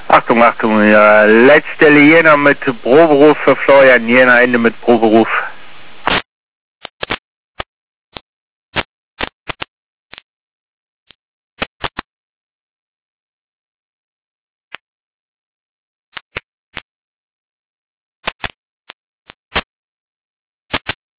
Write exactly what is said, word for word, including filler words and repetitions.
Achtung, Achtung, ja. Letzte Jena mit Proberuf für Florian. Jena Ende mit Proberuf.